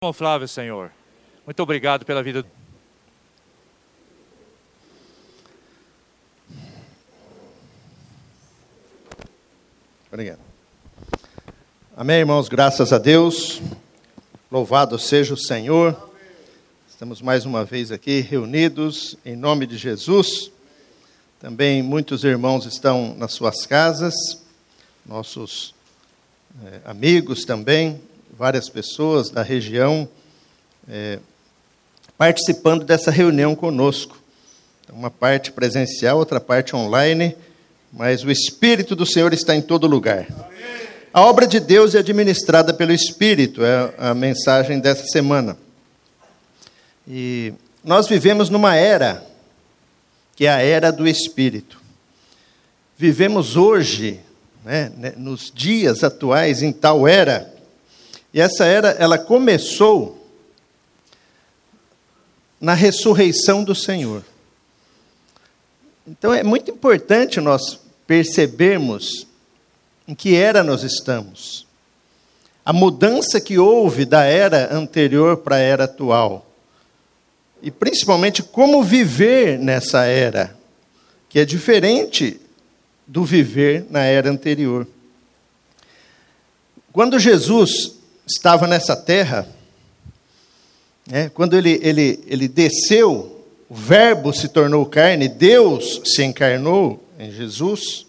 Irmão Flávio, Senhor, muito obrigado pela vida. Obrigado. Amém, irmãos, graças a Deus. Louvado seja o Senhor. Estamos mais uma vez aqui reunidos em nome de Jesus. Também muitos irmãos estão nas suas casas, nossos amigos também. Várias pessoas da região participando dessa reunião conosco. Uma parte presencial, outra parte online, mas o Espírito do Senhor está em todo lugar. Amém. A obra de Deus é administrada pelo Espírito, é a mensagem dessa semana. E nós vivemos numa era, que é a era do Espírito. Vivemos hoje, nos dias atuais, em tal era. E essa era, ela começou na ressurreição do Senhor. Então é muito importante nós percebermos em que era nós estamos. A mudança que houve da era anterior para a era atual. E principalmente como viver nessa era, que é diferente do viver na era anterior. Quando Jesus estava nessa terra, quando ele desceu, o Verbo se tornou carne, Deus se encarnou em Jesus.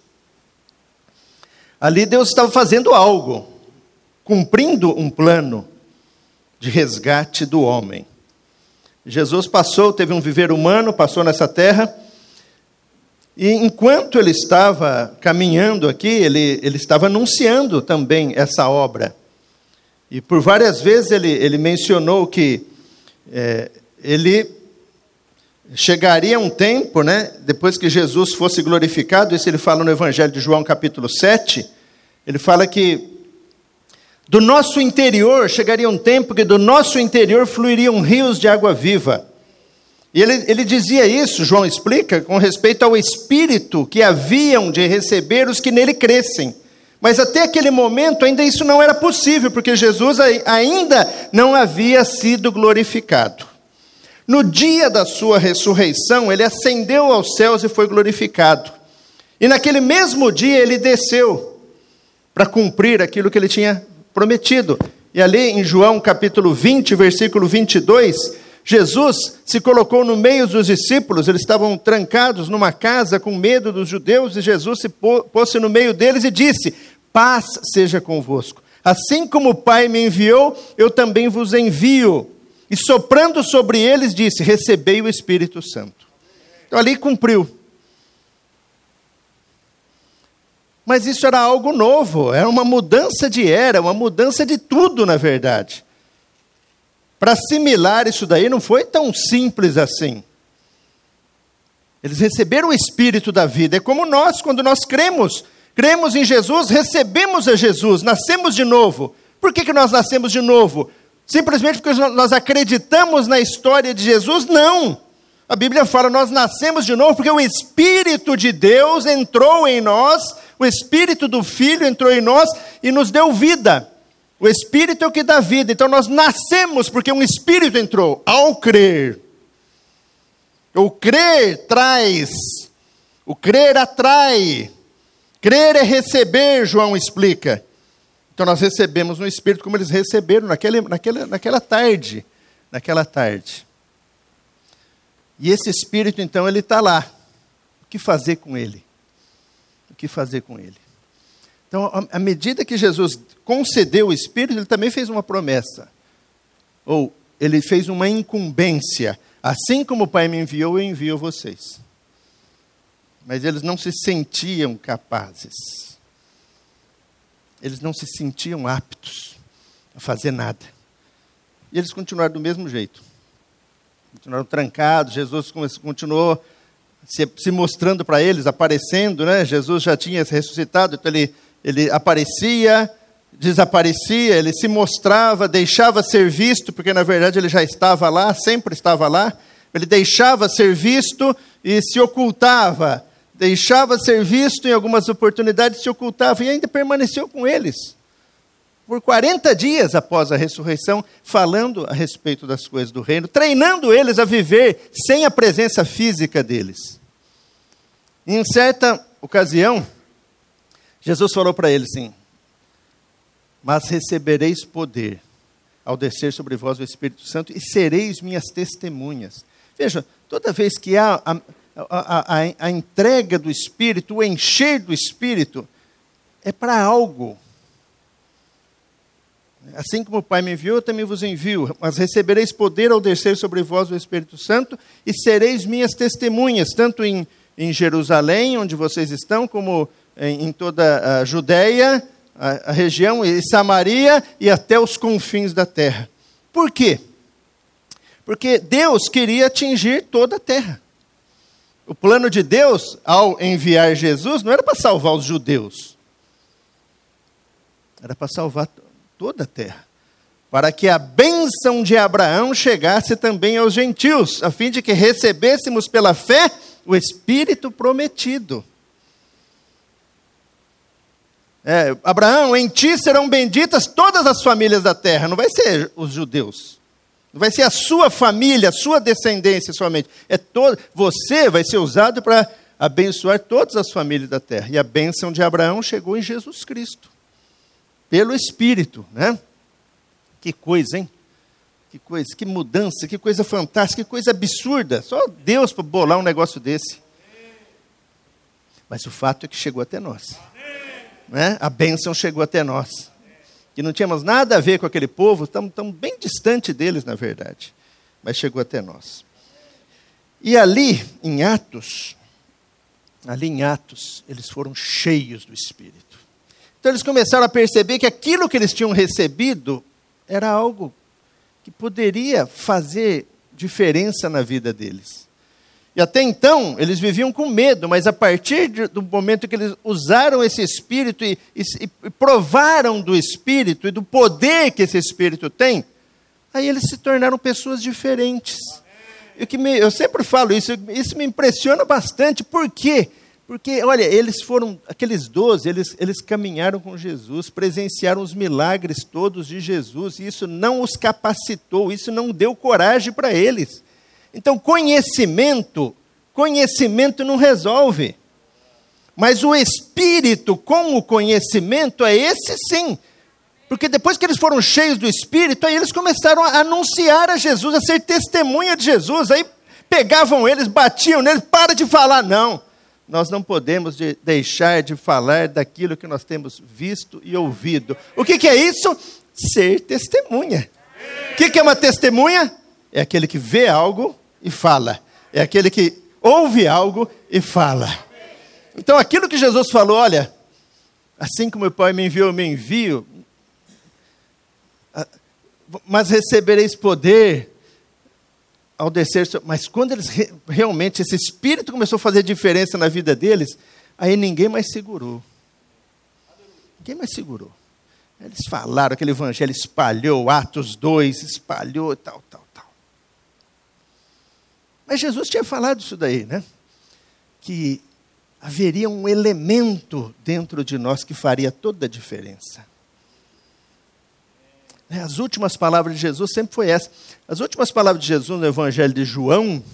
Ali Deus estava fazendo algo, cumprindo um plano de resgate do homem. Jesus teve um viver humano, passou nessa terra, e enquanto ele estava caminhando aqui, ele estava anunciando também essa obra. E por várias vezes ele mencionou que ele chegaria um tempo, depois que Jesus fosse glorificado, isso ele fala no Evangelho de João, capítulo 7, ele fala que do nosso interior, chegaria um tempo que do nosso interior fluiriam rios de água viva. E ele dizia isso, João explica, com respeito ao Espírito que haviam de receber os que nele crescem. Mas até aquele momento ainda isso não era possível, porque Jesus ainda não havia sido glorificado. No dia da sua ressurreição, ele ascendeu aos céus e foi glorificado. E naquele mesmo dia ele desceu para cumprir aquilo que ele tinha prometido. E ali em João capítulo 20, versículo 22, Jesus se colocou no meio dos discípulos, eles estavam trancados numa casa com medo dos judeus, e Jesus se pôs no meio deles e disse: paz seja convosco. Assim como o Pai me enviou, eu também vos envio. E soprando sobre eles, disse: recebei o Espírito Santo. Então ali cumpriu. Mas isso era algo novo, era uma mudança de era, uma mudança de tudo, na verdade. Para assimilar isso daí não foi tão simples assim. Eles receberam o Espírito da vida. É como nós, quando nós cremos em Jesus, recebemos a Jesus, nascemos de novo. Por que nós nascemos de novo? Simplesmente porque nós acreditamos na história de Jesus? Não. A Bíblia fala, nós nascemos de novo porque o Espírito de Deus entrou em nós, o Espírito do Filho entrou em nós e nos deu vida. O Espírito é o que dá vida. Então nós nascemos porque um Espírito entrou ao crer. O crer traz, o crer atrai. Crer é receber, João explica. Então nós recebemos no Espírito como eles receberam naquela tarde. E esse Espírito, então, ele está lá. O que fazer com ele? Então, à medida que Jesus concedeu o Espírito, ele também fez uma promessa. Ou ele fez uma incumbência. Assim como o Pai me enviou, eu envio vocês. Mas eles não se sentiam capazes. Eles não se sentiam aptos a fazer nada. E eles continuaram do mesmo jeito. Continuaram trancados, Jesus continuou se mostrando para eles, aparecendo, Jesus já tinha ressuscitado, então ele aparecia, desaparecia, ele se mostrava, deixava ser visto, porque na verdade ele já estava lá, sempre estava lá. Ele deixava ser visto e se ocultava. Deixava ser visto em algumas oportunidades, se ocultava e ainda permaneceu com eles. por 40 dias após a ressurreição, falando a respeito das coisas do reino, treinando eles a viver sem a presença física deles. E em certa ocasião, Jesus falou para eles assim: mas recebereis poder ao descer sobre vós o Espírito Santo e sereis minhas testemunhas. Veja, toda vez que há a entrega do Espírito, o encher do Espírito, é para algo. Assim como o Pai me enviou, eu também vos envio. Mas recebereis poder ao descer sobre vós o Espírito Santo e sereis minhas testemunhas, tanto em Jerusalém, onde vocês estão, como em toda a Judéia, a região, e Samaria e até os confins da terra. Por quê? Porque Deus queria atingir toda a terra. O plano de Deus, ao enviar Jesus, não era para salvar os judeus. Era para salvar toda a terra. Para que a bênção de Abraão chegasse também aos gentios, a fim de que recebêssemos pela fé o Espírito prometido. Abraão, em ti serão benditas todas as famílias da terra. Não vai ser os judeus. Não vai ser a sua família, a sua descendência somente. Você vai ser usado para abençoar todas as famílias da terra. E a bênção de Abraão chegou em Jesus Cristo. Pelo Espírito, né? Que coisa, hein? Que coisa, que mudança, que coisa fantástica, que coisa absurda. Só Deus para bolar um negócio desse. Mas o fato é que chegou até nós. Né? A bênção chegou até nós. Que não tínhamos nada a ver com aquele povo, estamos bem distante deles, na verdade. Mas chegou até nós. E ali em Atos, eles foram cheios do Espírito. Então eles começaram a perceber que aquilo que eles tinham recebido era algo que poderia fazer diferença na vida deles. E até então, eles viviam com medo, mas a partir do momento que eles usaram esse Espírito e provaram do Espírito e do poder que esse Espírito tem, aí eles se tornaram pessoas diferentes. Eu sempre falo isso me impressiona bastante. Por quê? Porque, olha, eles foram, aqueles 12, eles caminharam com Jesus, presenciaram os milagres todos de Jesus, e isso não os capacitou, isso não deu coragem para eles. Então, conhecimento não resolve. Mas o Espírito com o conhecimento é esse sim. Porque depois que eles foram cheios do Espírito, aí eles começaram a anunciar a Jesus, a ser testemunha de Jesus. Aí pegavam eles, batiam neles, para de falar. Não, nós não podemos deixar de falar daquilo que nós temos visto e ouvido. O que é isso? Ser testemunha. O que é uma testemunha? É aquele que vê algo e fala. É aquele que ouve algo e fala. Então, aquilo que Jesus falou, olha, assim como o Pai me enviou, eu me envio, mas recebereis poder ao descer. Mas quando eles realmente, esse Espírito começou a fazer diferença na vida deles, aí ninguém mais segurou. Ninguém mais segurou. Eles falaram, aquele evangelho espalhou, Atos 2, espalhou, tal. Mas Jesus tinha falado isso daí, né? Que haveria um elemento dentro de nós que faria toda a diferença. As últimas palavras de Jesus sempre foi essa. As últimas palavras de Jesus no Evangelho de João,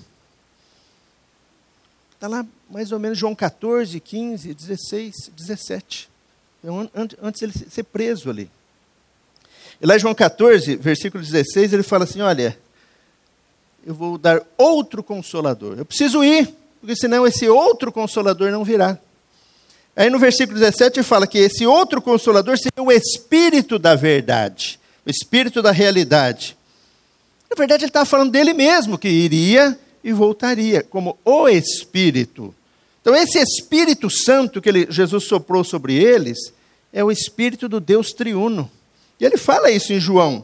está lá mais ou menos João 14, 15, 16, 17. Antes ele ser preso ali. E lá em João 14, versículo 16, ele fala assim, olha, eu vou dar outro Consolador. Eu preciso ir, porque senão esse outro Consolador não virá. Aí no versículo 17 ele fala que esse outro Consolador seria o Espírito da verdade, o Espírito da realidade. Na verdade ele estava falando dele mesmo, que iria e voltaria, como o Espírito. Então esse Espírito Santo que Jesus soprou sobre eles, é o Espírito do Deus triuno. E ele fala isso em João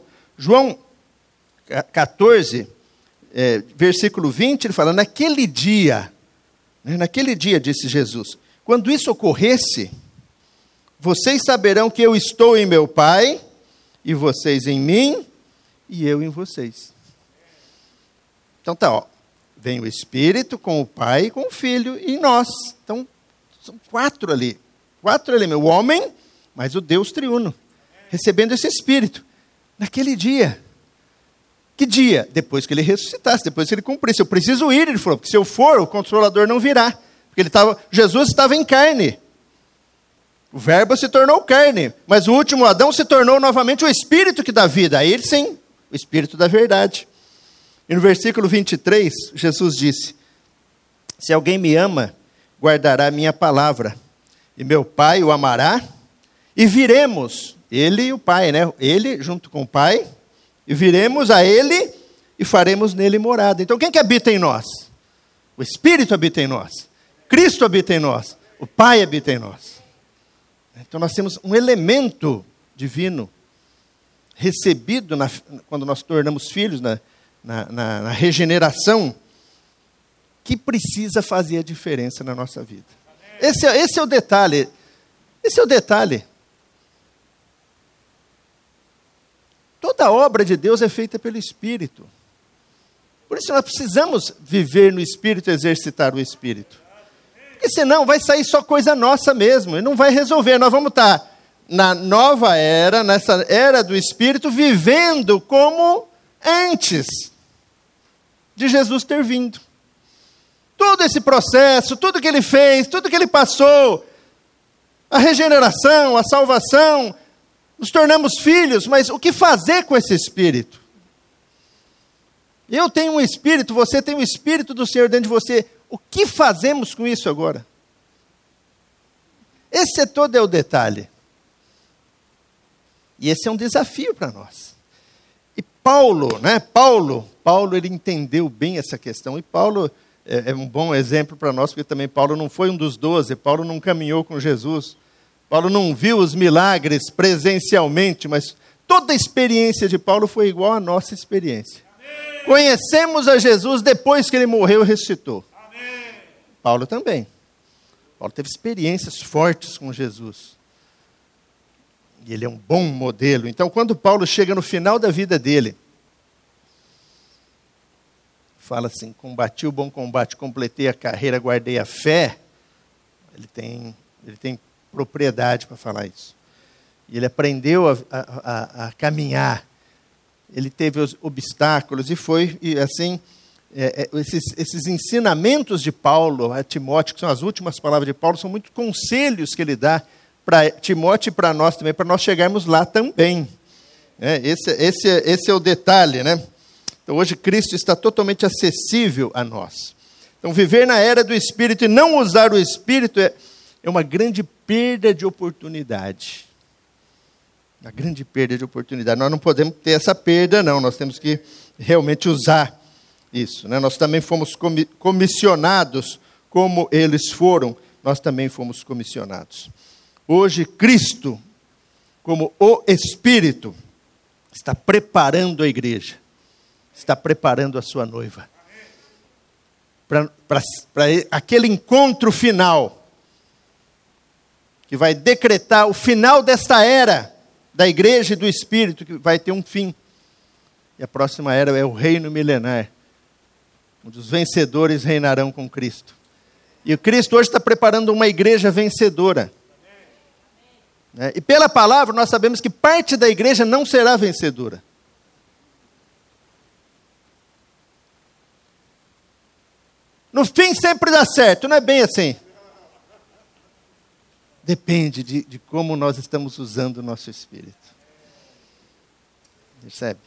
14, versículo 20, ele fala, naquele dia, disse Jesus, quando isso ocorresse, vocês saberão que eu estou em meu Pai, e vocês em mim, e eu em vocês. Então vem o Espírito com o Pai, com o Filho e nós. Então, são 4 ali. 4 elementos. O homem, mas o Deus triuno. recebendo esse Espírito, naquele dia. Que dia? Depois que ele ressuscitasse, depois que ele cumprisse. Eu preciso ir, ele falou, porque se eu for, o Consolador não virá. Porque Jesus estava em carne. O Verbo se tornou carne, mas o último Adão se tornou novamente o Espírito que dá vida. A ele sim, o Espírito da verdade. E no versículo 23, Jesus disse, se alguém me ama, guardará a minha palavra, e meu Pai o amará, e viremos, ele e o Pai, né? Ele junto com o Pai, e viremos a ele e faremos nele morada. Então quem que habita em nós? O Espírito habita em nós. Cristo habita em nós. O Pai habita em nós. Então nós temos um elemento divino recebido quando nós tornamos filhos na regeneração, que precisa fazer a diferença na nossa vida. Esse é o detalhe. Esse é o detalhe. Toda a obra de Deus é feita pelo Espírito. Por isso nós precisamos viver no Espírito, exercitar o Espírito. Porque senão vai sair só coisa nossa mesmo, e não vai resolver. Nós vamos estar na nova era, nessa era do Espírito, vivendo como antes de Jesus ter vindo. Todo esse processo, tudo que ele fez, tudo que ele passou, a regeneração, a salvação, nos tornamos filhos, mas o que fazer com esse Espírito? Eu tenho um Espírito, você tem o Espírito do Senhor dentro de você. O que fazemos com isso agora? Esse todo é o detalhe. E esse é um desafio para nós. E Paulo, ele entendeu bem essa questão. E Paulo é um bom exemplo para nós, porque também Paulo não foi um dos 12, Paulo não caminhou com Jesus. Paulo não viu os milagres presencialmente, mas toda a experiência de Paulo foi igual à nossa experiência. Amém. Conhecemos a Jesus depois que ele morreu e ressuscitou. Amém. Paulo também. Paulo teve experiências fortes com Jesus. E ele é um bom modelo. Então, quando Paulo chega no final da vida dele, fala assim, combati o bom combate, completei a carreira, guardei a fé, ele tem propriedade para falar isso. E ele aprendeu a caminhar. Ele teve os obstáculos e assim, esses ensinamentos de Paulo a Timóteo, que são as últimas palavras de Paulo, são muitos conselhos que ele dá para Timóteo e para nós também, para nós chegarmos lá também. Esse é o detalhe, né? Então hoje Cristo está totalmente acessível a nós. Então viver na era do Espírito e não usar o Espírito é uma grande perda de oportunidade. Uma grande perda de oportunidade. Nós não podemos ter essa perda, não. Nós temos que realmente usar isso, né? Nós também fomos comissionados, como eles foram, nós também fomos comissionados. Hoje, Cristo, como o Espírito, está preparando a igreja, está preparando a sua noiva para aquele encontro final, que vai decretar o final desta era da igreja e do Espírito, que vai ter um fim. E a próxima era é o reino milenar, onde os vencedores reinarão com Cristo. E o Cristo hoje está preparando uma igreja vencedora. E pela palavra nós sabemos que parte da igreja não será vencedora. No fim sempre dá certo, não é bem assim. Depende de como nós estamos usando o nosso espírito. Percebe?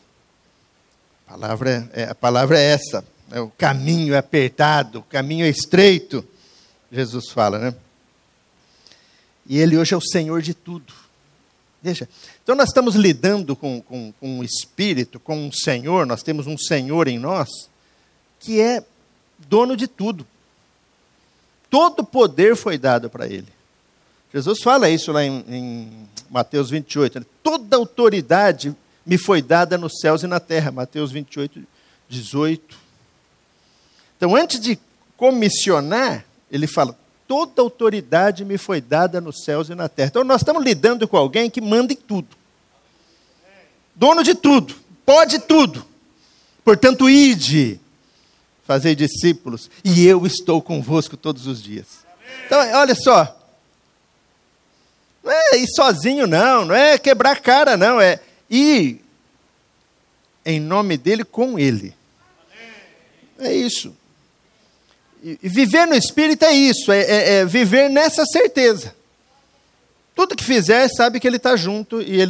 A palavra é essa. O caminho é apertado, o caminho é estreito. Jesus fala, né? E Ele hoje é o Senhor de tudo. Veja, então nós estamos lidando com o Espírito, com um Senhor, nós temos um Senhor em nós, que é dono de tudo. Todo poder foi dado para Ele. Jesus fala isso lá em Mateus 28. Toda autoridade me foi dada nos céus e na terra. Mateus 28, 18. Então, antes de comissionar, ele fala, toda autoridade me foi dada nos céus e na terra. Então, nós estamos lidando com alguém que manda em tudo. Dono de tudo, pode tudo. Portanto, ide, fazei discípulos, e eu estou convosco todos os dias. Então, olha só. Não é ir sozinho, não é quebrar a cara, não, é ir em nome dele com ele. É isso. E viver no Espírito é isso, é viver nessa certeza. Tudo que fizer, sabe que ele está junto e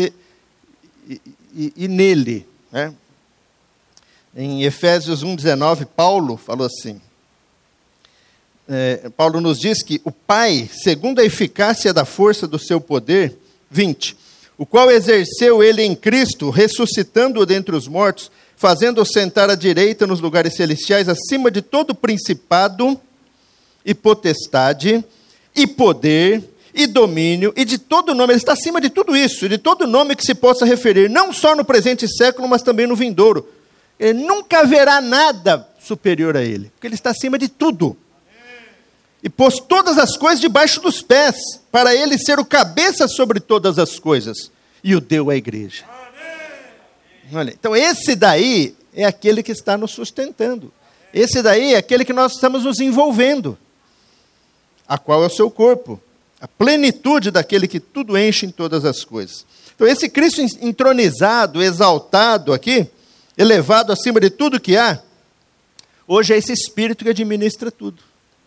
nele. Né? Em Efésios 1,19, Paulo falou assim, Paulo nos diz que o Pai, segundo a eficácia da força do seu poder, 20, o qual exerceu ele em Cristo, ressuscitando-o dentre os mortos, fazendo-o sentar à direita nos lugares celestiais, acima de todo principado e potestade, e poder, e domínio, e de todo nome. Ele está acima de tudo isso, de todo nome que se possa referir, não só no presente século, mas também no vindouro. Nunca haverá nada superior a ele, porque ele está acima de tudo. E pôs todas as coisas debaixo dos pés, para ele ser o cabeça sobre todas as coisas, e o deu à igreja. Olha, então esse daí é aquele que está nos sustentando. Esse daí é aquele que nós estamos nos envolvendo, a qual é o seu corpo, a plenitude daquele que tudo enche em todas as coisas. Então esse Cristo entronizado, exaltado aqui, elevado acima de tudo que há, hoje é esse Espírito que administra tudo.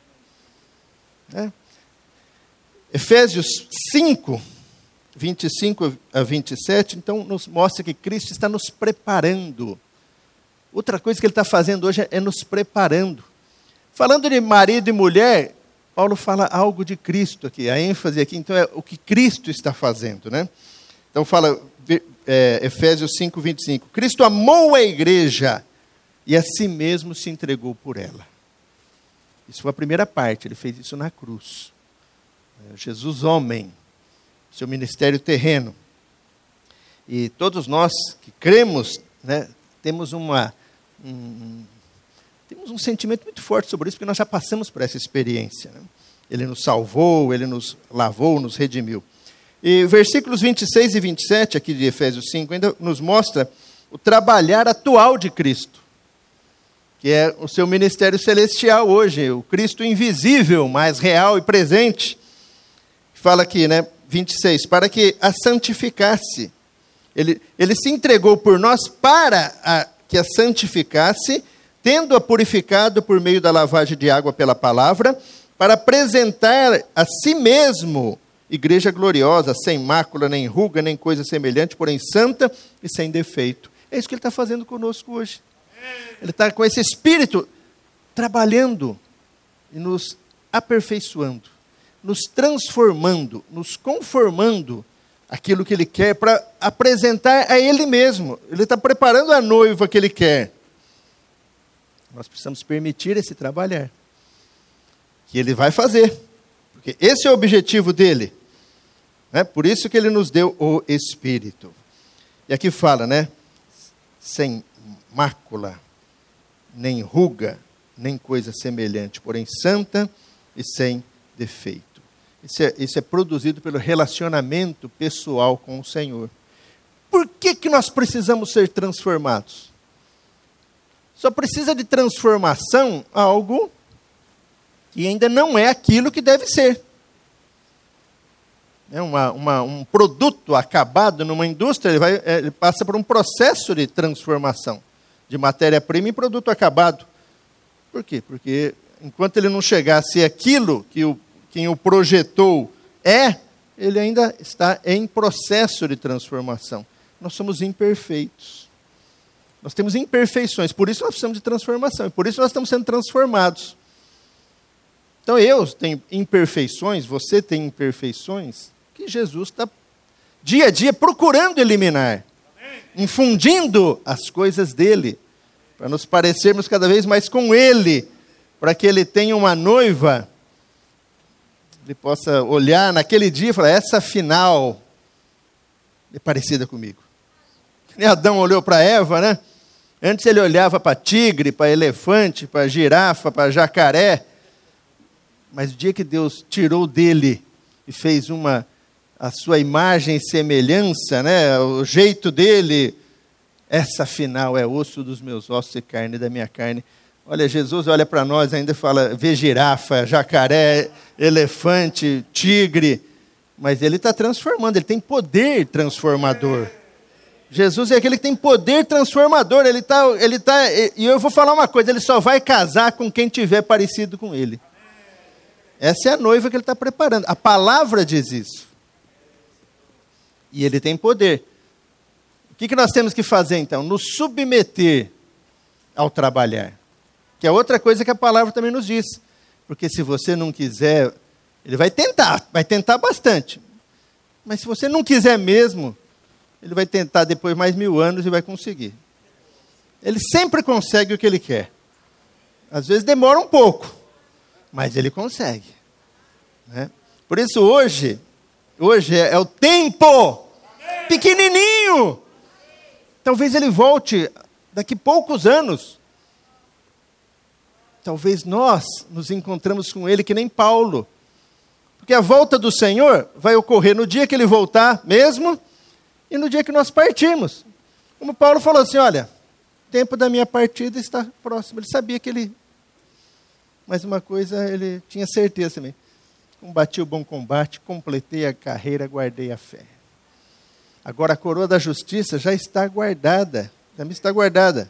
Efésios 5, 25 a 27, então nos mostra que Cristo está nos preparando. Outra coisa que ele está fazendo hoje é nos preparando. Falando de marido e mulher, Paulo fala algo de Cristo aqui, a ênfase aqui, então é o que Cristo está fazendo, né? Então fala, Efésios 5, 25, Cristo amou a igreja e a si mesmo se entregou por ela. Isso foi a primeira parte, ele fez isso na cruz. Jesus homem, seu ministério terreno. E todos nós que cremos, né, temos um sentimento muito forte sobre isso, porque nós já passamos por essa experiência. Né? Ele nos salvou, ele nos lavou, nos redimiu. E versículos 26 e 27 aqui de Efésios 5 ainda nos mostra o trabalhar atual de Cristo, que é o seu ministério celestial hoje, o Cristo invisível, mas real e presente. Fala aqui, né, 26, para que a santificasse. Ele se entregou por nós para que a santificasse, tendo-a purificado por meio da lavagem de água pela palavra, para apresentar a si mesmo igreja gloriosa, sem mácula, nem ruga, nem coisa semelhante, porém santa e sem defeito. É isso que ele está fazendo conosco hoje. Ele está com esse Espírito trabalhando e nos aperfeiçoando, nos transformando, nos conformando aquilo que ele quer para apresentar a ele mesmo. Ele está preparando a noiva que ele quer. Nós precisamos permitir esse trabalhar, que ele vai fazer, porque esse é o objetivo dele. Né? Por isso que ele nos deu o Espírito. E aqui fala, né? Sem mácula, nem ruga, nem coisa semelhante, porém santa e sem defeito. Isso é produzido pelo relacionamento pessoal com o Senhor. Por que nós precisamos ser transformados? Só precisa de transformação algo que ainda não é aquilo que deve ser. Um produto acabado numa indústria, ele passa por um processo de transformação de matéria-prima em produto acabado. Por quê? Porque enquanto ele não chegar a ser aquilo que quem o projetou ele ainda está em processo de transformação. Nós somos imperfeitos. Nós temos imperfeições, por isso nós precisamos de transformação, e por isso nós estamos sendo transformados. Então eu tenho imperfeições, você tem imperfeições, que Jesus está dia a dia procurando eliminar, infundindo as coisas dele, para nos parecermos cada vez mais com ele, para que ele tenha uma noiva, ele possa olhar naquele dia e falar, essa afinal é parecida comigo. E Adão olhou para Eva, né? Antes ele olhava para tigre, para elefante, para girafa, para jacaré. Mas o dia que Deus tirou dele e fez a sua imagem e semelhança, né? O jeito dele, essa afinal é osso dos meus ossos e carne da minha carne. Olha, Jesus olha para nós ainda e fala, vê girafa, jacaré, elefante, tigre. mas ele está transformando, ele tem poder transformador. Jesus é aquele que tem poder transformador, e eu vou falar uma coisa, ele só vai casar com quem tiver parecido com ele. Essa é a noiva que ele está preparando, a palavra diz isso. E ele tem poder. O que nós temos que fazer então? Nos submeter ao trabalhar. Que é outra coisa que a palavra também nos diz. Porque se você não quiser, ele vai tentar bastante. Mas se você não quiser mesmo, ele vai tentar depois mais 1000 anos e vai conseguir. Ele sempre consegue o que ele quer. Às vezes demora um pouco, mas ele consegue. Né? Por isso hoje é o tempo pequenininho. Talvez ele volte daqui poucos anos. Talvez nós nos encontramos com ele que nem Paulo. Porque a volta do Senhor vai ocorrer no dia que ele voltar mesmo e no dia que nós partirmos. Como Paulo falou assim, olha, o tempo da minha partida está próximo. Ele sabia que ele... Mas uma coisa ele tinha certeza também. Combati o bom combate, completei a carreira, guardei a fé. Agora a coroa da justiça já está guardada. Também está guardada.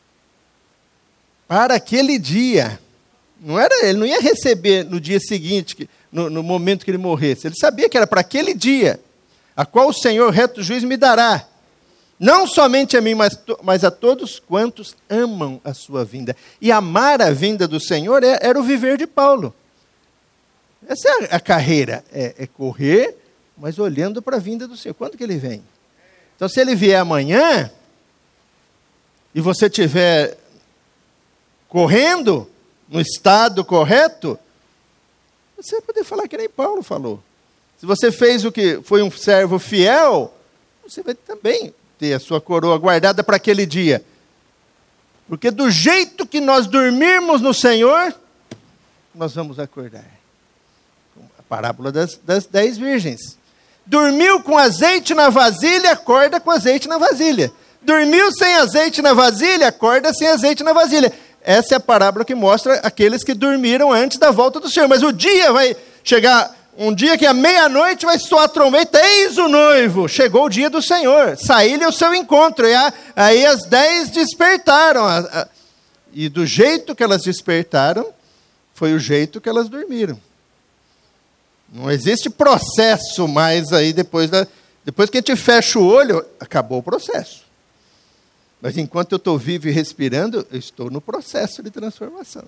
Para aquele dia. Ele não ia receber no dia seguinte, no momento que ele morresse. Ele sabia que era para aquele dia, a qual o Senhor, reto juiz, me dará. Não somente a mim, mas a todos quantos amam a sua vinda. E amar a vinda do Senhor era o viver de Paulo. Essa é a carreira. É correr, mas olhando para a vinda do Senhor. Quando que ele vem? Então, se ele vier amanhã, e você estiver correndo no estado correto, você vai poder falar que nem Paulo falou. Se você fez o que foi um servo fiel, você vai também ter a sua coroa guardada para aquele dia. Porque do jeito que nós dormirmos no Senhor, nós vamos acordar. A parábola das 10 virgens. Dormiu com azeite na vasilha, acorda com azeite na vasilha. Dormiu sem azeite na vasilha, acorda sem azeite na vasilha. Essa é a parábola que mostra aqueles que dormiram antes da volta do Senhor. Mas o dia vai chegar, um dia que à meia-noite vai soar a trombeta, eis o noivo, chegou o dia do Senhor, saí-lhe ao seu encontro. E aí as 10 despertaram. E do jeito que elas despertaram, foi o jeito que elas dormiram. Não existe processo mais aí depois que a gente fecha o olho, acabou o processo. Mas enquanto eu estou vivo e respirando, eu estou no processo de transformação.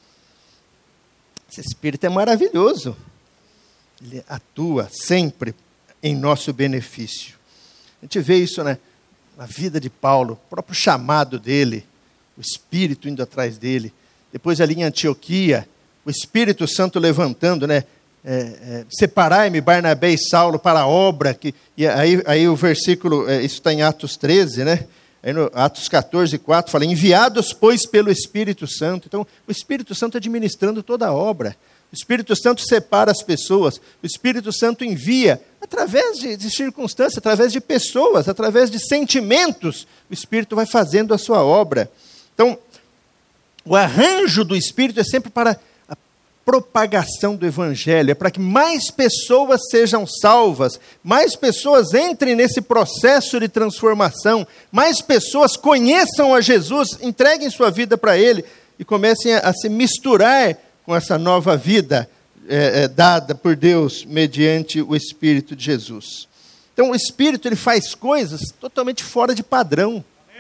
Esse Espírito é maravilhoso. Ele atua sempre em nosso benefício. A gente vê isso, né, na vida de Paulo, o próprio chamado dele, o Espírito indo atrás dele. Depois ali em Antioquia, o Espírito Santo levantando, né, separai-me, Barnabé e Saulo, para a obra. E aí o versículo, isso está em Atos 13, né? Aí no Atos 14, 4, fala, enviados, pois, pelo Espírito Santo. Então, o Espírito Santo administrando toda a obra. O Espírito Santo separa as pessoas. O Espírito Santo envia, através de circunstâncias, através de pessoas, através de sentimentos. O Espírito vai fazendo a sua obra. Então, o arranjo do Espírito é sempre para a propagação do Evangelho. É para que mais pessoas sejam salvas, mais pessoas entrem nesse processo de transformação, mais pessoas conheçam a Jesus, entreguem sua vida para Ele e comecem a se misturar com essa nova vida dada por Deus mediante o Espírito de Jesus. Então o Espírito ele faz coisas totalmente fora de padrão.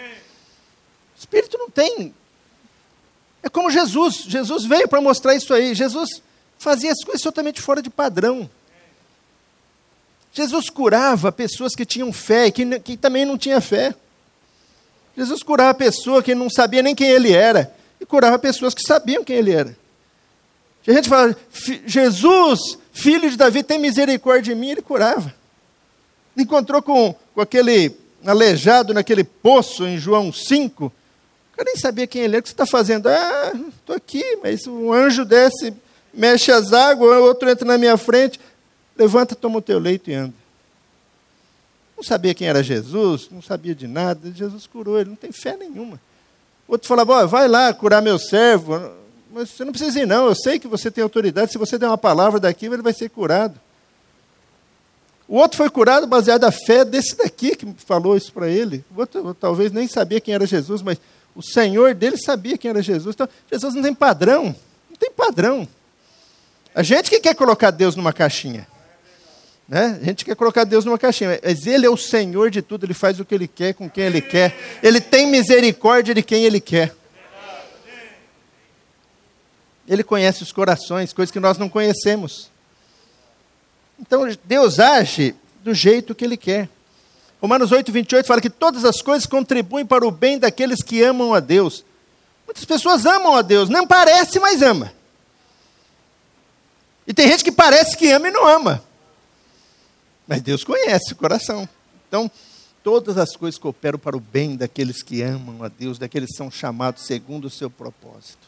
O Espírito não tem... É como Jesus. Jesus veio para mostrar isso aí. Jesus fazia as coisas totalmente fora de padrão. Jesus curava pessoas que tinham fé e que também não tinha fé. Jesus curava a pessoa que não sabia nem quem ele era. E curava pessoas que sabiam quem ele era. A gente fala, Jesus, filho de Davi, tem misericórdia de mim, ele curava. Encontrou com aquele aleijado naquele poço em João 5. Eu nem sabia quem ele era. O que você está fazendo? Estou aqui, mas um anjo desce, mexe as águas, outro entra na minha frente, levanta, toma o teu leito e anda. Não sabia quem era Jesus, não sabia de nada. Jesus curou ele, não tem fé nenhuma. Outro falava, vai lá curar meu servo. Mas você não precisa ir não, eu sei que você tem autoridade, se você der uma palavra daqui, ele vai ser curado. O outro foi curado baseado na fé desse daqui que falou isso para ele. O outro talvez nem sabia quem era Jesus, mas o Senhor dele sabia quem era Jesus. Então, Jesus não tem padrão. Não tem padrão. A gente que quer colocar Deus numa caixinha. Né? A gente quer colocar Deus numa caixinha. Mas Ele é o Senhor de tudo. Ele faz o que Ele quer, com quem Ele quer. Ele tem misericórdia de quem Ele quer. Ele conhece os corações, coisas que nós não conhecemos. Então, Deus age do jeito que Ele quer. Romanos 8:28 fala que todas as coisas contribuem para o bem daqueles que amam a Deus. Muitas pessoas amam a Deus, não parece, mas ama. E tem gente que parece que ama e não ama. Mas Deus conhece o coração. Então, todas as coisas cooperam para o bem daqueles que amam a Deus, daqueles que são chamados segundo o seu propósito.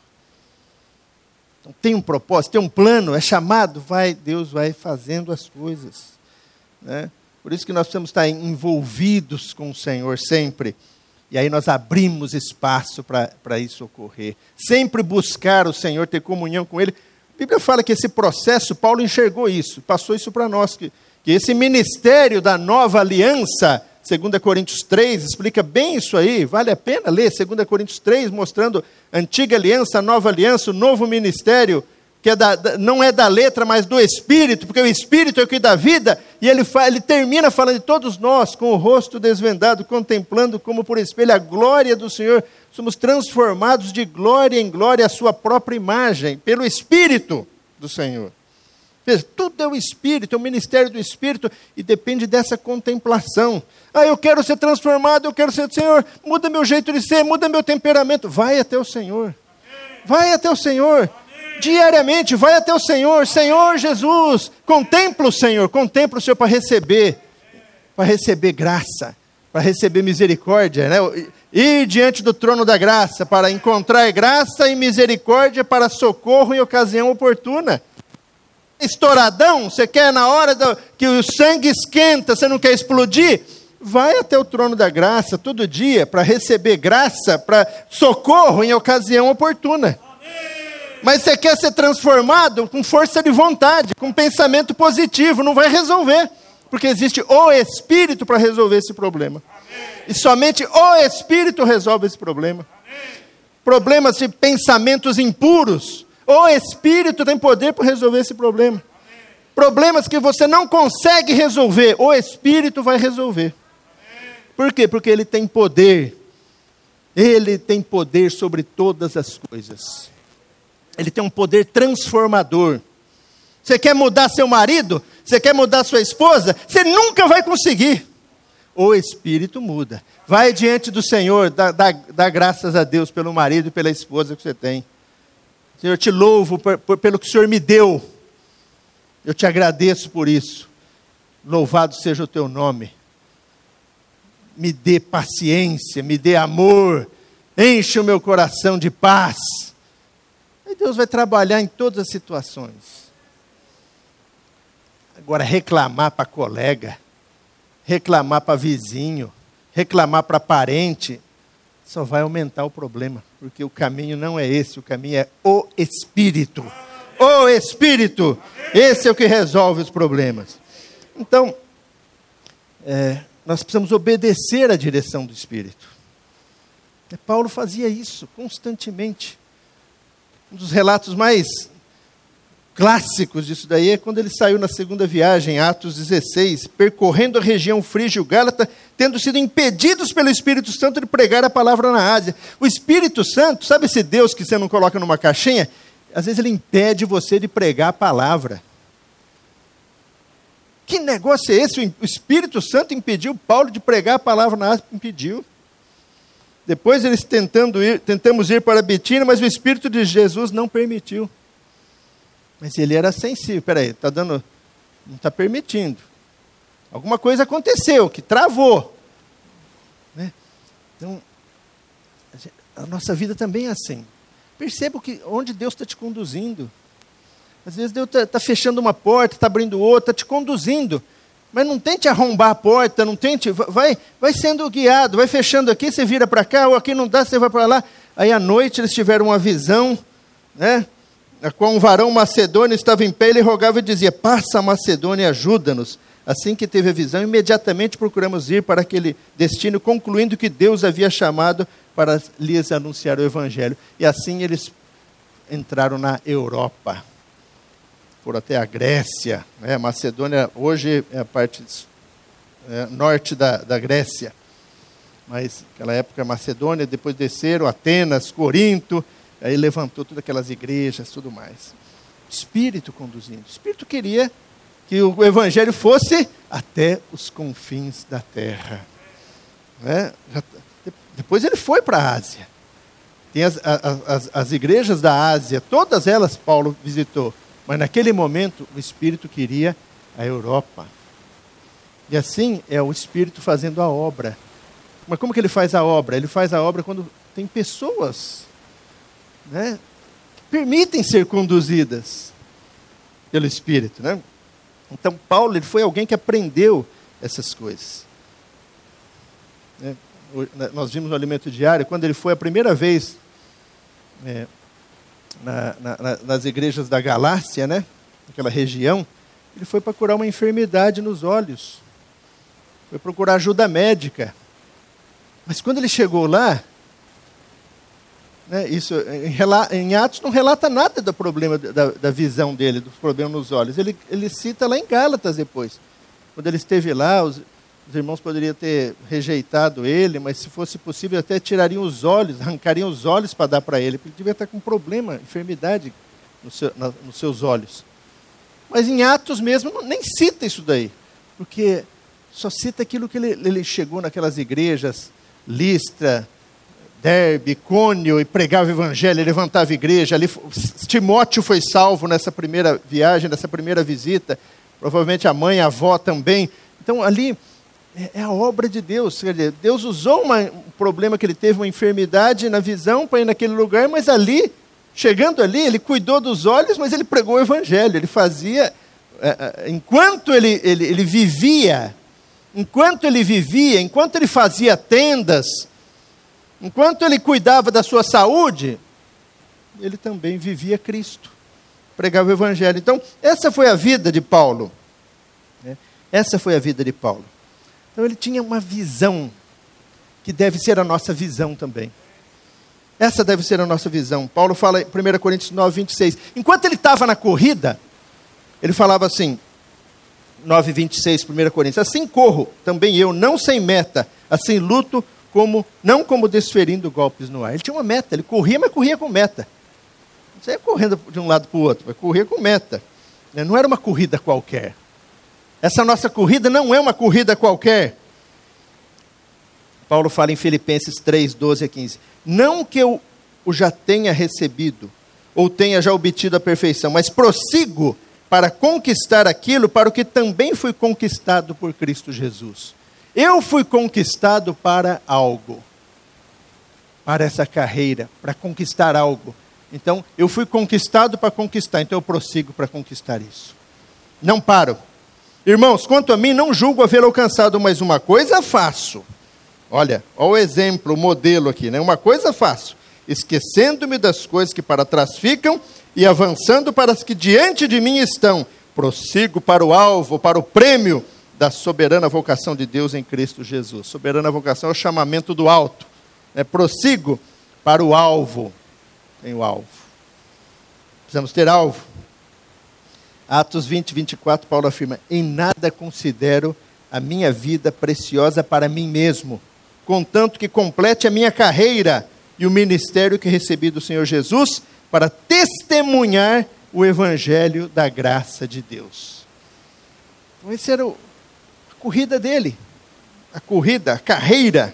Então, tem um propósito, tem um plano, é chamado, Deus vai fazendo as coisas. Né? Por isso que nós precisamos estar envolvidos com o Senhor sempre. E aí nós abrimos espaço para isso ocorrer. Sempre buscar o Senhor, ter comunhão com Ele. A Bíblia fala que esse processo, Paulo enxergou isso, passou isso para nós, que esse ministério da nova aliança, 2 Coríntios 3, explica bem isso aí, vale a pena ler 2 Coríntios 3, mostrando a antiga aliança, a nova aliança, o novo ministério, que não é da letra, mas do Espírito, porque o Espírito é o que dá vida, e ele termina falando de todos nós, com o rosto desvendado, contemplando como por espelho a glória do Senhor, somos transformados de glória em glória à sua própria imagem, pelo Espírito do Senhor. Veja, tudo é o Espírito, é o ministério do Espírito, e depende dessa contemplação. Eu quero ser transformado, eu quero ser, Senhor, muda meu jeito de ser, muda meu temperamento. Vai até o Senhor. Vai até o Senhor. Diariamente, vai até o Senhor. Senhor Jesus, contempla o Senhor para receber graça, para receber misericórdia, né? Ir diante do trono da graça, para encontrar graça e misericórdia para socorro em ocasião oportuna. Estouradão, você quer na hora que o sangue esquenta, você não quer explodir? Vai até o trono da graça todo dia para receber graça, para socorro em ocasião oportuna. Mas você quer ser transformado com força de vontade, com pensamento positivo, não vai resolver. Porque existe o Espírito para resolver esse problema. E somente o Espírito resolve esse problema. Problemas de pensamentos impuros, o Espírito tem poder para resolver esse problema. Problemas que você não consegue resolver, o Espírito vai resolver. Por quê? Porque Ele tem poder. Ele tem poder sobre todas as coisas. Ele tem um poder transformador. Você quer mudar seu marido? Você quer mudar sua esposa? Você nunca vai conseguir. O Espírito muda. Vai diante do Senhor, dá graças a Deus pelo marido e pela esposa que você tem. Senhor, eu te louvo pelo que o Senhor me deu. Eu te agradeço por isso. Louvado seja o teu nome. Me dê paciência, me dê amor. Enche o meu coração de paz. E Deus vai trabalhar em todas as situações. Agora, reclamar para colega, reclamar para vizinho, reclamar para parente, só vai aumentar o problema, porque o caminho não é esse, o caminho é o Espírito. O Espírito, esse é o que resolve os problemas. Então, nós precisamos obedecer à direção do Espírito. Paulo fazia isso constantemente. Um dos relatos mais clássicos disso daí é quando ele saiu na segunda viagem, Atos 16, percorrendo a região frígio-gálata, tendo sido impedidos pelo Espírito Santo de pregar a palavra na Ásia. O Espírito Santo, sabe esse Deus que você não coloca numa caixinha? Às vezes ele impede você de pregar a palavra. Que negócio é esse? O Espírito Santo impediu Paulo de pregar a palavra na Ásia? Impediu. Depois eles tentamos ir para Betina, mas o Espírito de Jesus não permitiu. Mas ele era sensível. Peraí, não está permitindo. Alguma coisa aconteceu, que travou. Né? Então, a nossa vida também é assim. Perceba onde Deus está te conduzindo. Às vezes Deus está fechando uma porta, está abrindo outra, está te conduzindo. Mas não tente arrombar a porta, não tente, vai sendo guiado, vai fechando aqui, você vira para cá, ou aqui não dá, você vai para lá. Aí à noite eles tiveram uma visão, né? A qual um varão macedônio estava em pé, ele rogava e dizia: passa a Macedônia e ajuda-nos. Assim que teve a visão, imediatamente procuramos ir para aquele destino, concluindo que Deus havia chamado para lhes anunciar o Evangelho. E assim eles entraram na Europa. Foram até a Grécia. Macedônia hoje é a parte norte da Grécia. Mas naquela época Macedônia, depois desceram Atenas, Corinto, aí levantou todas aquelas igrejas, tudo mais. Espírito conduzindo. O Espírito queria que o Evangelho fosse até os confins da terra. Depois ele foi para a Ásia. Tem as igrejas da Ásia, todas elas Paulo visitou. Mas naquele momento o Espírito queria a Europa. E assim é o Espírito fazendo a obra. Mas como que ele faz a obra? Ele faz a obra quando tem pessoas, que permitem ser conduzidas pelo Espírito. Então Paulo ele foi alguém que aprendeu essas coisas. Nós vimos no Alimento Diário, quando ele foi a primeira vez nas igrejas da Galácia, naquela região, ele foi para curar uma enfermidade nos olhos. Foi procurar ajuda médica. Mas quando ele chegou lá, isso em Atos não relata nada do problema da visão dele, do problema nos olhos. Ele cita lá em Gálatas depois. Quando ele esteve lá, os irmãos poderiam ter rejeitado ele, mas se fosse possível até tirariam os olhos, arrancariam os olhos para dar para ele, porque ele devia estar com um problema, enfermidade nos seus olhos. Mas em Atos mesmo nem cita isso daí, porque só cita aquilo que ele chegou naquelas igrejas, Listra, Derbe, Cônio, e pregava o Evangelho, levantava a igreja. Ali, Timóteo foi salvo nessa primeira viagem, nessa primeira visita, provavelmente a mãe, a avó também. Então ali é a obra de Deus. Quer dizer, Deus usou um problema que ele teve, uma enfermidade na visão, para ir naquele lugar, mas ali, chegando ali, ele cuidou dos olhos, mas ele pregou o Evangelho. Ele fazia, enquanto ele vivia, enquanto ele fazia tendas, enquanto ele cuidava da sua saúde, ele também vivia Cristo, pregava o Evangelho. Então, essa foi a vida de Paulo. Essa foi a vida de Paulo. Então, ele tinha uma visão, que deve ser a nossa visão também. Essa deve ser a nossa visão. Paulo fala em 1 Coríntios 9, 26. Enquanto ele estava na corrida, ele falava assim, 9, 26, 1 Coríntios. Assim corro, também eu, não sem meta, assim luto, não como desferindo golpes no ar. Ele tinha uma meta, ele corria, mas corria com meta. Não saía correndo de um lado para o outro, mas corria com meta. Não era uma corrida qualquer. Essa nossa corrida não é uma corrida qualquer. Paulo fala em Filipenses 3, 12 a 15. Não que eu o já tenha recebido, ou tenha já obtido a perfeição, mas prossigo para conquistar aquilo para o que também fui conquistado por Cristo Jesus. Eu fui conquistado para algo, para essa carreira, para conquistar algo. Então, eu fui conquistado para conquistar, então eu prossigo para conquistar isso. Não paro. Irmãos, quanto a mim, não julgo haver alcançado, mas uma coisa faço. Olha o exemplo, o modelo aqui, Uma coisa faço, esquecendo-me das coisas que para trás ficam e avançando para as que diante de mim estão. Prossigo para o alvo, para o prêmio da soberana vocação de Deus em Cristo Jesus. Soberana vocação é o chamamento do alto. Prossigo para o alvo. Tem o alvo. Precisamos ter alvo. Atos 20, 24, Paulo afirma, em nada considero a minha vida preciosa para mim mesmo, contanto que complete a minha carreira e o ministério que recebi do Senhor Jesus para testemunhar o Evangelho da graça de Deus. Então, essa era a corrida dele, a carreira,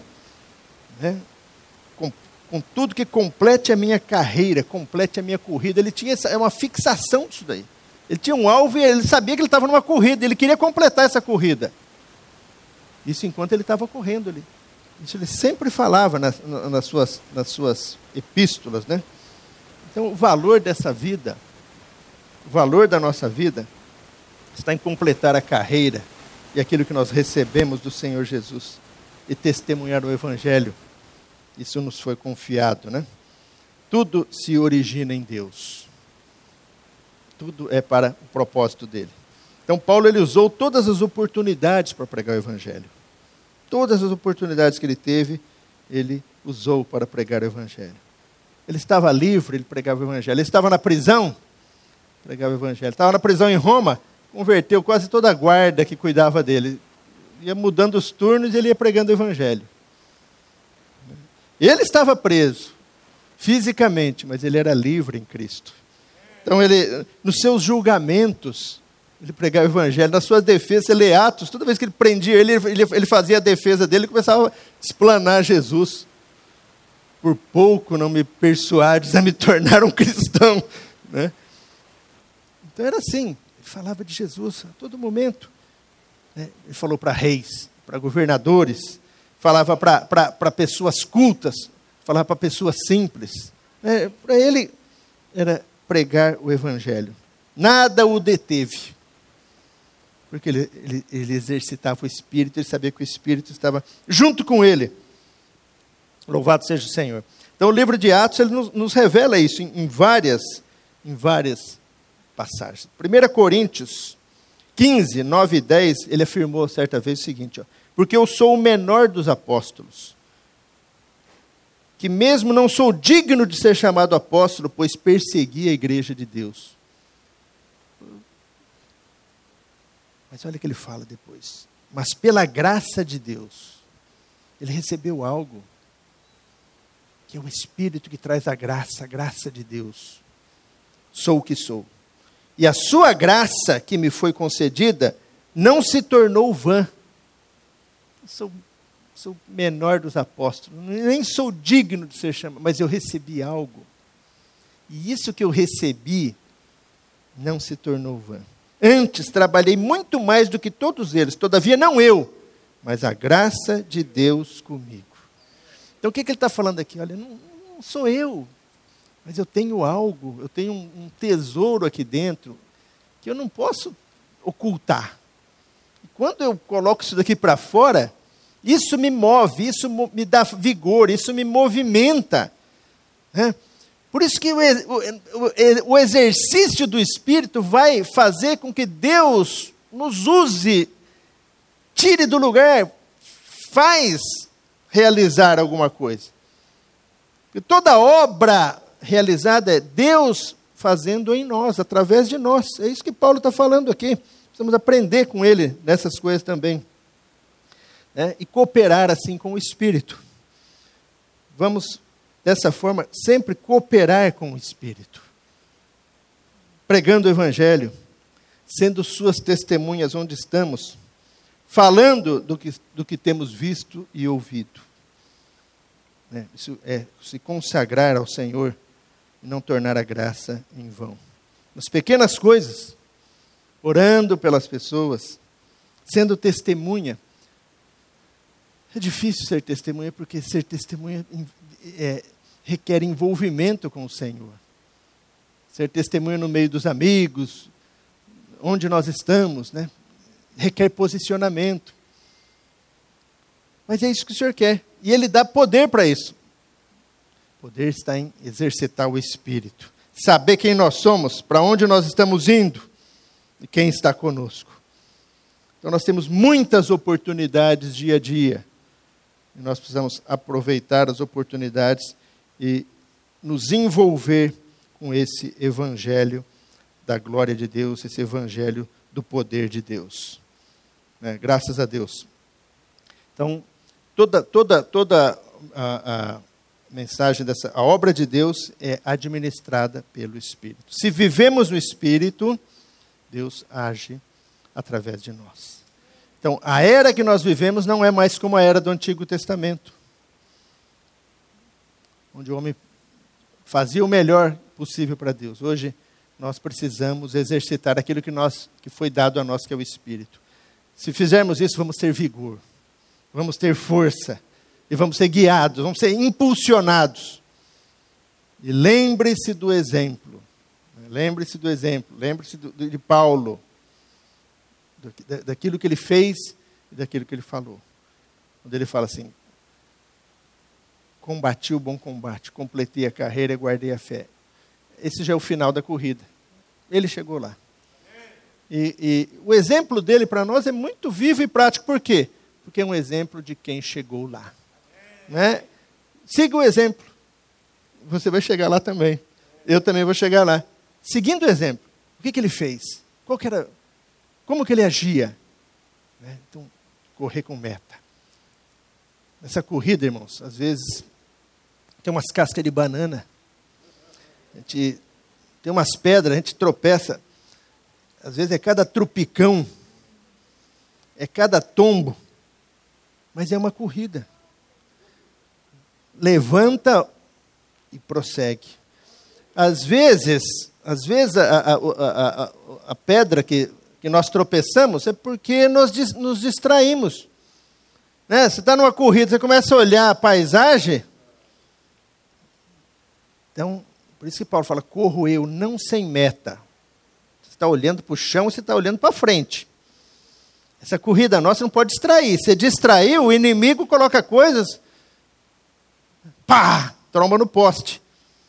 com tudo que complete a minha carreira, complete a minha corrida. Ele tinha uma fixação disso daí. Ele tinha um alvo e ele sabia que ele estava numa corrida, ele queria completar essa corrida. Isso enquanto ele estava correndo ali. Isso ele sempre falava nas suas epístolas, Então, o valor dessa vida, o valor da nossa vida, está em completar a carreira e aquilo que nós recebemos do Senhor Jesus e testemunhar o Evangelho. Isso nos foi confiado, Tudo se origina em Deus. Tudo é para o propósito dele. Então Paulo ele usou todas as oportunidades para pregar o evangelho. Todas as oportunidades que ele teve, ele usou para pregar o evangelho. Ele estava livre, ele pregava o evangelho. Ele estava na prisão, pregava o evangelho. Estava na prisão em Roma, converteu quase toda a guarda que cuidava dele. Ia mudando os turnos e ele ia pregando o evangelho. Ele estava preso, fisicamente, mas ele era livre em Cristo. Então, ele, nos seus julgamentos, ele pregava o evangelho. Na sua defesa, você lê Atos, toda vez que ele prendia ele fazia a defesa dele e começava a explanar Jesus. Por pouco não me persuades a me tornar um cristão. Né? Então era assim, ele falava de Jesus a todo momento. Né? Ele falou para reis, para governadores, falava para pessoas cultas, falava para pessoas simples. Para ele era pregar o evangelho. Nada o deteve. Porque ele exercitava o Espírito, ele sabia que o Espírito estava junto com ele. Louvado seja o Senhor. Então o livro de Atos ele nos revela isso em várias passagens. 1 Coríntios 15, 9 e 10, ele afirmou certa vez o seguinte, ó, porque eu sou o menor dos apóstolos, que mesmo não sou digno de ser chamado apóstolo, pois persegui a igreja de Deus. Mas olha o que ele fala depois. Mas pela graça de Deus, ele recebeu algo, que é o Espírito que traz a graça de Deus. Sou o que sou. E a sua graça que me foi concedida, não se tornou vã. Eu sou o menor dos apóstolos, nem sou digno de ser chamado, mas eu recebi algo. E isso que eu recebi, não se tornou vã. Antes trabalhei muito mais do que todos eles, todavia não eu, mas a graça de Deus comigo. Então o que ele está falando aqui? Olha, não sou eu, mas eu tenho algo, eu tenho um tesouro aqui dentro, que eu não posso ocultar. E quando eu coloco isso daqui para fora, isso me move, isso me dá vigor, isso me movimenta. Né? Por isso que o exercício do Espírito vai fazer com que Deus nos use, tire do lugar, faz realizar alguma coisa. Porque toda obra realizada é Deus fazendo em nós, através de nós. É isso que Paulo está falando aqui. Precisamos aprender com ele nessas coisas também. E cooperar assim com o Espírito. Vamos, dessa forma, sempre cooperar com o Espírito. Pregando o Evangelho, sendo suas testemunhas onde estamos, falando do que temos visto e ouvido. Isso é se consagrar ao Senhor e não tornar a graça em vão. Nas pequenas coisas, orando pelas pessoas, sendo testemunha. É difícil ser testemunha, porque ser testemunha requer envolvimento com o Senhor. Ser testemunha no meio dos amigos, onde nós estamos, né? Requer posicionamento. Mas é isso que o Senhor quer. E Ele dá poder para isso. O poder está em exercitar o Espírito. Saber quem nós somos, para onde nós estamos indo e quem está conosco. Então nós temos muitas oportunidades dia a dia. E nós precisamos aproveitar as oportunidades e nos envolver com esse Evangelho da glória de Deus, esse Evangelho do poder de Deus. Graças a Deus. Então, toda a mensagem a obra de Deus é administrada pelo Espírito. Se vivemos no Espírito, Deus age através de nós. Então, a era que nós vivemos não é mais como a era do Antigo Testamento, onde o homem fazia o melhor possível para Deus. Hoje, nós precisamos exercitar aquilo que foi dado a nós, que é o Espírito. Se fizermos isso, vamos ter vigor, vamos ter força, e vamos ser guiados, vamos ser impulsionados. E lembre-se do exemplo. Lembre-se do exemplo, lembre-se de Paulo, daquilo que ele fez e daquilo que ele falou. Quando ele fala assim, combati o bom combate, completei a carreira e guardei a fé. Esse já é o final da corrida. Ele chegou lá. E o exemplo dele para nós é muito vivo e prático. Por quê? Porque é um exemplo de quem chegou lá. Né? Siga o exemplo. Você vai chegar lá também. Eu também vou chegar lá. Seguindo o exemplo, o que ele fez? Como que ele agia? Né? Então, correr com meta. Nessa corrida, irmãos, às vezes tem umas cascas de banana, tem umas pedras, a gente tropeça. Às vezes é cada trupicão, é cada tombo, mas é uma corrida. Levanta e prossegue. Às vezes a pedra que nós tropeçamos é porque nos distraímos. Né? Você está numa corrida, você começa a olhar a paisagem. Então, por isso que Paulo fala, corro eu, não sem meta. Você está olhando para o chão e você está olhando para frente. Essa corrida nossa não pode distrair. Se distraiu, o inimigo coloca coisas, pá, tromba no poste.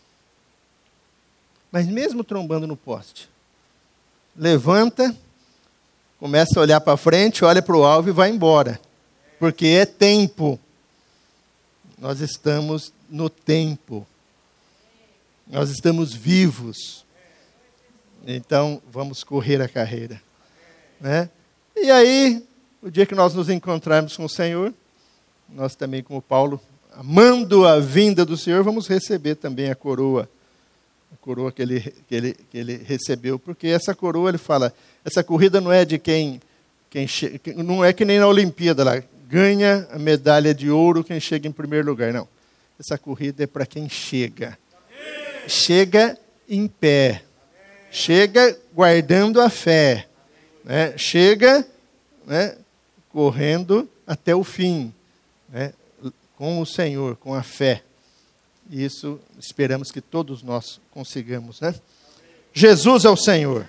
Mas mesmo trombando no poste, levanta, começa a olhar para frente, olha para o alvo e vai embora. Porque é tempo. Nós estamos no tempo. Nós estamos vivos. Então, vamos correr a carreira. Né? E aí, o dia que nós nos encontrarmos com o Senhor, nós também, como Paulo, amando a vinda do Senhor, vamos receber também a coroa que ele recebeu. Porque essa coroa, ele fala, essa corrida não é de quem não é que nem na Olimpíada lá, ganha a medalha de ouro quem chega em primeiro lugar. Não. Essa corrida é para quem chega. Chega em pé. Chega guardando a fé. Né? Chega, né, correndo até o fim. Né? Com o Senhor, com a fé. Isso esperamos que todos nós consigamos. Né? Jesus é o Senhor.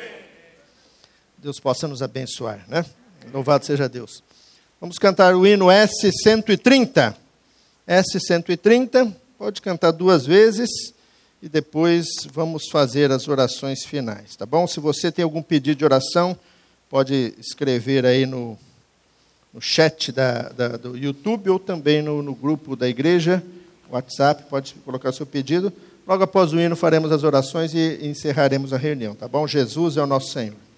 Deus possa nos abençoar. Né? Louvado seja Deus. Vamos cantar o hino S130. S130, pode cantar 2 vezes e depois vamos fazer as orações finais, tá bom? Se você tem algum pedido de oração, pode escrever aí no chat do YouTube ou também no grupo da igreja, WhatsApp, pode colocar seu pedido. Logo após o hino faremos as orações e encerraremos a reunião, tá bom? Jesus é o nosso Senhor.